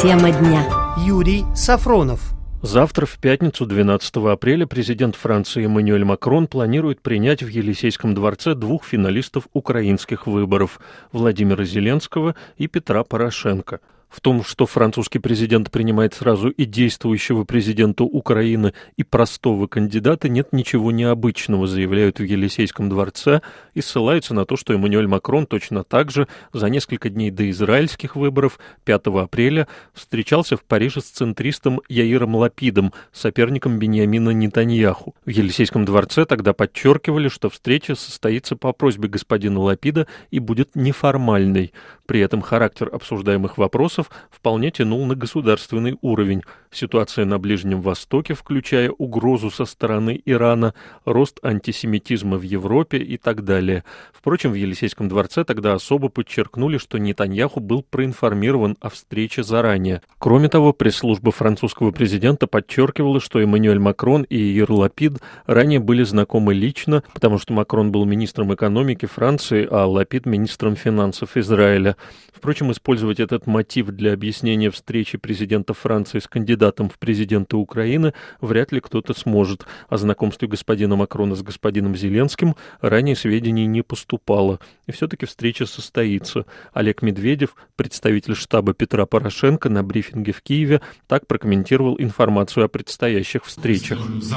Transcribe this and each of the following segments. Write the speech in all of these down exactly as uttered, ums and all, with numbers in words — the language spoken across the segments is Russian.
Тема дня. Юрий Сафронов. Завтра, в пятницу, двенадцатого апреля, президент Франции Эммануэль Макрон планирует принять в Елисейском дворце двух финалистов украинских выборов – Владимира Зеленского и Петра Порошенко. В том, что французский президент принимает сразу и действующего президента Украины, и простого кандидата, нет ничего необычного, заявляют в Елисейском дворце, и ссылаются на то, что Эммануэль Макрон точно так же за несколько дней до израильских выборов, пятого апреля, встречался в Париже с центристом Яиром Лапидом, соперником Биньямина Нетаньяху. В Елисейском дворце тогда подчеркивали, что встреча состоится по просьбе господина Лапида и будет неформальной. При этом характер обсуждаемых вопросов вполне тянул на государственный уровень. Ситуация на Ближнем Востоке, включая угрозу со стороны Ирана, рост антисемитизма в Европе и так далее. Впрочем, в Елисейском дворце тогда особо подчеркнули, что Нетаньяху был проинформирован о встрече заранее. Кроме того, пресс-служба французского президента подчеркивала, что Эммануэль Макрон и Яир Лапид ранее были знакомы лично, потому что Макрон был министром экономики Франции, а Лапид – министром финансов Израиля. Впрочем, использовать этот мотив для объяснения встречи президента Франции с кандидатом в президенты Украины вряд ли кто-то сможет. О знакомстве господина Макрона с господином Зеленским ранее сведений не поступало. И все-таки встреча состоится. Олег Медведев, представитель штаба Петра Порошенко, на брифинге в Киеве так прокомментировал информацию о предстоящих встречах.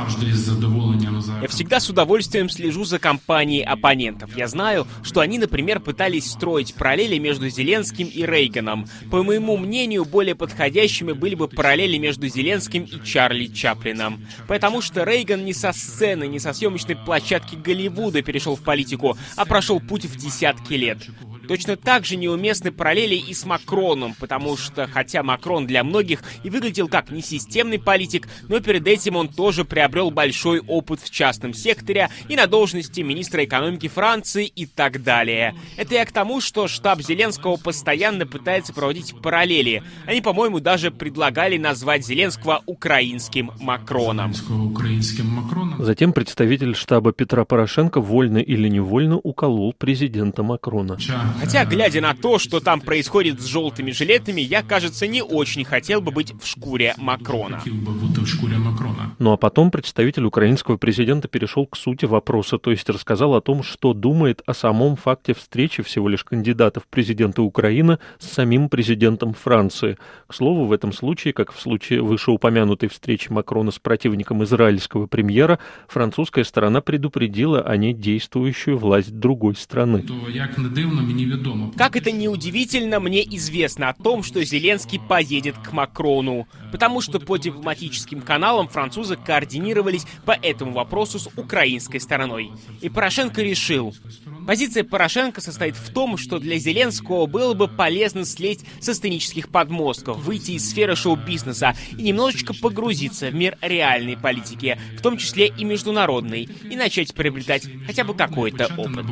Я всегда с удовольствием слежу за кампанией оппонентов. Я знаю, что они, например, пытались строить параллели между Зеленским и Рейганом. По моему мнению, более подходящими были бы параллели между Зеленским и Чарли Чаплином. Потому что Рейган не со сцены, не со съемочной площадки Голливуда перешел в политику, а прошел путь в десятки лет. Точно так же неуместны параллели и с Макроном, потому что, хотя Макрон для многих и выглядел как несистемный политик, но перед этим он тоже приобрел большой опыт в частном секторе и на должности министра экономики Франции и так далее. Это я к тому, что штаб Зеленского постоянно пытается проводить параллели. Они, по-моему, даже предлагали назвать Зеленского украинским Макроном. Затем представитель штаба Петра Порошенко вольно или невольно уколол президента Макрона. Хотя, глядя на то, что там происходит с желтыми жилетами, я, кажется, не очень хотел бы быть в шкуре Макрона. Ну а потом представитель украинского президента перешел к сути вопроса, то есть рассказал о том, что думает о самом факте встречи всего лишь кандидата в президенты Украины с самим президентом Франции. К слову, в этом случае, как в случае вышеупомянутой встречи Макрона с противником израильского премьера, французская сторона предупредила о ней действующую власть другой страны. Как это ни удивительно, мне известно о том, что Зеленский поедет к Макрону, потому что по дипломатическим каналам французы координировались по этому вопросу с украинской стороной. И Порошенко решил. Позиция Порошенко состоит в том, что для Зеленского было бы полезно слезть со сценических подмостков, выйти из сферы шоу-бизнеса и немножечко погрузиться в мир реальной политики, в том числе и международной, и начать приобретать хотя бы какой-то опыт.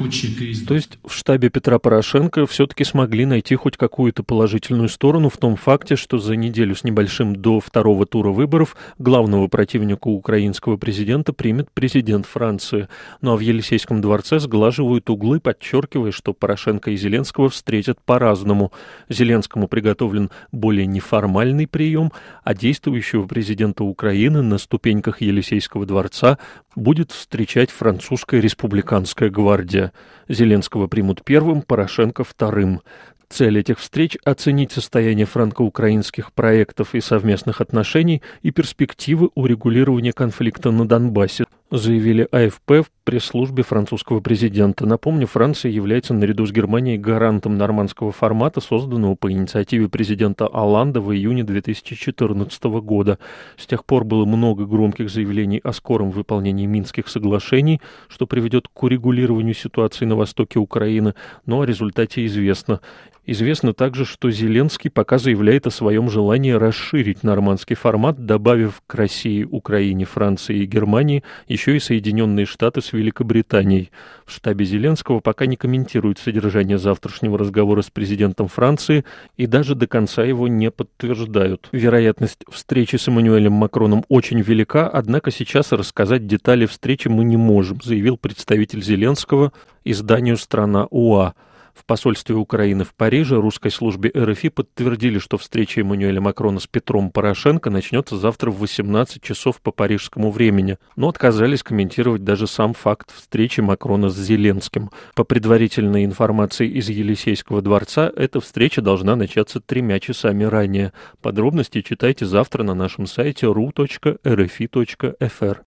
То есть в штабе Петра Порошенко все-таки смогли найти хоть какую-то положительную сторону в том факте, что за неделю с небольшим до второго тура выборов главного противника украинского президента примет президент Франции. Ну а в Елисейском дворце сглаживают углы, подчеркивая, что Порошенко и Зеленского встретят по-разному. Зеленскому приготовлен более неформальный прием, а действующего президента Украины на ступеньках Елисейского дворца будет встречать французская республиканская гвардия. Зеленского примут первым, Порошенко вторым. Цель этих встреч – оценить состояние франко-украинских проектов и совместных отношений и перспективы урегулирования конфликта на Донбассе, заявили АФП в пресс-службе французского президента. Напомню, Франция является наряду с Германией гарантом нормандского формата, созданного по инициативе президента Олланда в июне две тысячи четырнадцатого года. С тех пор было много громких заявлений о скором выполнении Минских соглашений, что приведет к урегулированию ситуации на востоке Украины, но о результате известно. Известно также, что Зеленский пока заявляет о своем желании расширить нормандский формат, добавив к России, Украине, Франции и Германии еще и Соединенные Штаты с Великобританией. В штабе Зеленского пока не комментируют содержание завтрашнего разговора с президентом Франции и даже до конца его не подтверждают. Вероятность встречи с Эммануэлем Макроном очень велика, однако сейчас рассказать детали встречи мы не можем, заявил представитель Зеленского изданию «Страна УА». В посольстве Украины в Париже русской службе эр эф и подтвердили, что встреча Эммануэля Макрона с Петром Порошенко начнется завтра в восемнадцать часов по парижскому времени, но отказались комментировать даже сам факт встречи Макрона с Зеленским. По предварительной информации из Елисейского дворца, эта встреча должна начаться тремя часами ранее. Подробности читайте завтра на нашем сайте ru точка эр эф и точка эф эр.